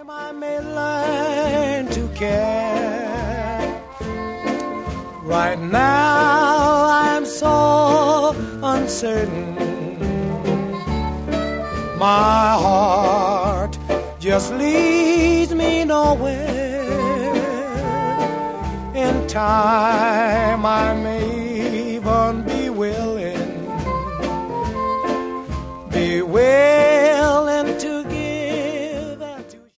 I may learn to care. Right now I'm so uncertain. My heart just leads me nowhere. In time I may even be willing